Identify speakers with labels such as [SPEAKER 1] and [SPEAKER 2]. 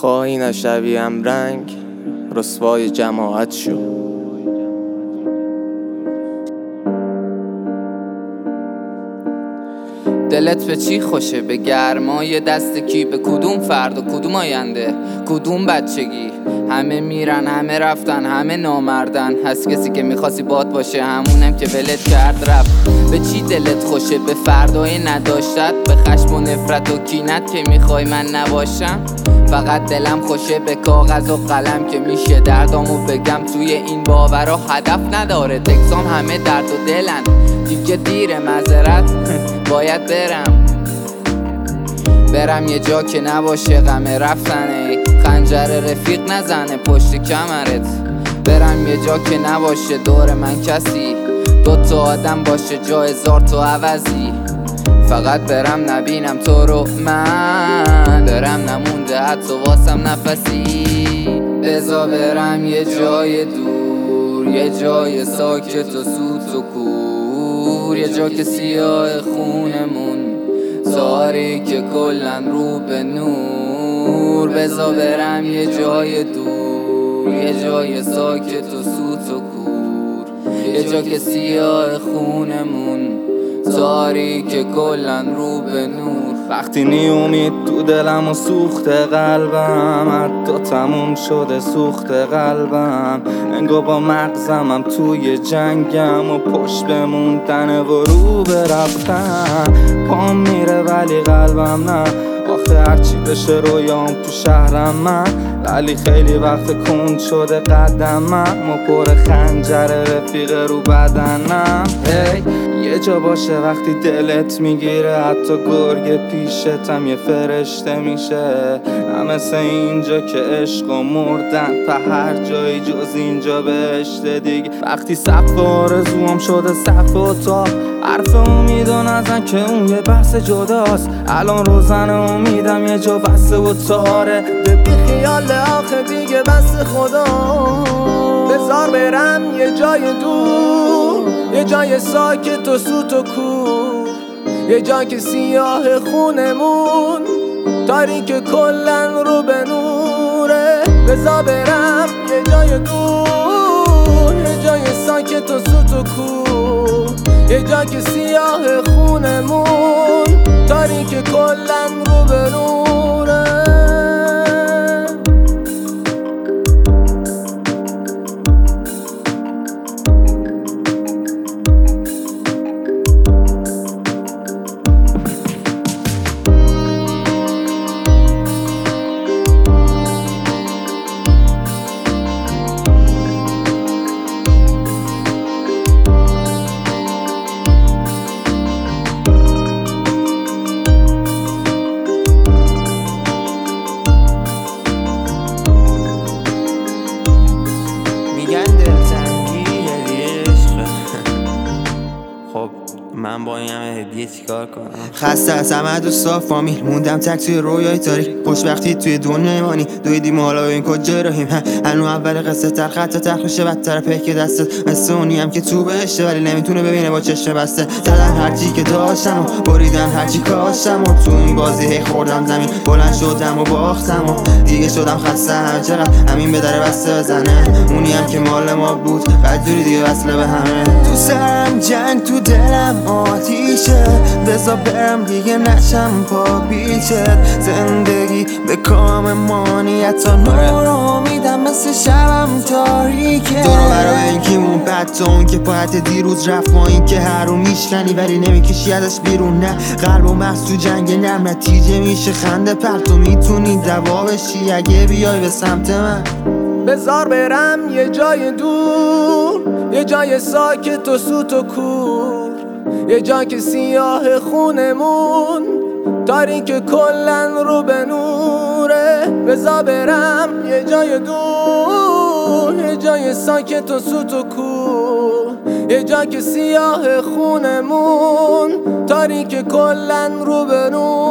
[SPEAKER 1] خواهی نشویم رنگ رسوای جماعت شو.
[SPEAKER 2] دلت به چی خوشه؟ به گرمای دست کی؟ به کدوم فرد و کدوم آینده؟ کدوم بچگی؟ همه میرن، همه رفتن، همه نامردن. هست کسی که میخواستی باد باشه، همونم که ولت کرد رفت. به چی دلت خوشه؟ به فردای نداشتت؟ به خشم و نفرت و کینت که میخوای من نباشم؟ فقط دلم خوشه به کاغذ و قلم که میشه دردامو بگم. توی این باورا هدف نداره، تکسام همه درد و دلن. دیگه دیره، معذرت باید برم یه جا که نباشه غم رفتنه. خنجر رفیق نزنه پشت کمرت. برم یه جا که نباشه دور من کسی، 2 تا آدم باشه جا 1000 تا عوضی. فقط برم نبینم تو رو، من برم نمونده حتی واسم نفسی. بذار برم یه جای دور، یه جای ساکت و سوت و کور، یه جا که سیاه خونمون تاریک کلن رو به نور. بذار برم یه جای دور، یه جای ساکت و سوت و کور، یه جا که سیاه خونمون تاریک کلن رو به نور.
[SPEAKER 3] وقتی نی امید تو دلم و سوخت قلبم، حتی تموم شده سوخت قلبم. انگار با مغزمم توی جنگم و پشت بموندن و رو برفتم. پام میره ولی قلبم نه، آخه هرچی بشه رویام تو شهرم من. ولی خیلی وقت کند شده قدمم و پر خنجر رفیق رو بدنم. یه جا باشه وقتی دلت میگیره، حتی گرگ پیشتم یه فرشته میشه. نه مثل اینجا که عشق و مردن په هر جایی جز اینجا بهشت دیگه. وقتی سقف آرزوام شده سقف اتاق، حرف امیدو نزن که اون یه بحث جداست. الان روزن امیدم یه جا بسته و تاره، به بی خیال آخه دیگه بس خدا. بذار برم یه جای دور، یه جای ساکت و سوت و کور، یه جا که سیاه خونمون تاریک کلن رو به نوره. بذار برم یه جای دور، یه جای ساکت و سوت و کور، یه جا که سیاه خونمون تاریک کلن رو به نوره.
[SPEAKER 4] خب من با این همه هدیه چیکار کنم؟
[SPEAKER 5] خسته از همه دوستا فامیل موندم تک توی رویای تاریک. خوشبختی توی دنیای مانی دویدیم حالا ببین کجا راهیم. هنو اول قصه تر خط تلخ میشه بدتر پیک دستت. مثل اونی هم که تو بهشته ولی نمیتونه ببینه با چشم بسته. زدم هرچی که داشتم و بریدم هرچی کاشتم و تو این بازی هی خوردم زمین. بلند شدم و باختم و دیگه شدم خسته. همه چقدر همین به در بسته بزنه. اونی هم که مال ما بود بدجوری دیگه وصله به همه. تو سرم جنگ تو دلم آتیشه، بذار برم دیگه نشم پا پیچت. زندگی به کام مانیت تا نور امیدم مثل شبم تاریکه. دورو برای این که اون بد تا اون که پاهت دیروز رفت با این که هر رو میشکنی ولی نمیکشی ازش بیرون. نه قلب و مغز تو جنگ نرم نتیجه میشه خنده پرت. تو میتونی دوا بشی اگه بیای به سمت من. بذار برم یه جای دور، یه جای ساکت و سوت و کور، یه جا که سیاه خونمون تاریک کلن رو به نوره. بذار برم یه جای دور، یه جای ساکت و سوت و کور، یه جا که سیاه خونمون تاریک کلن رو به نوره.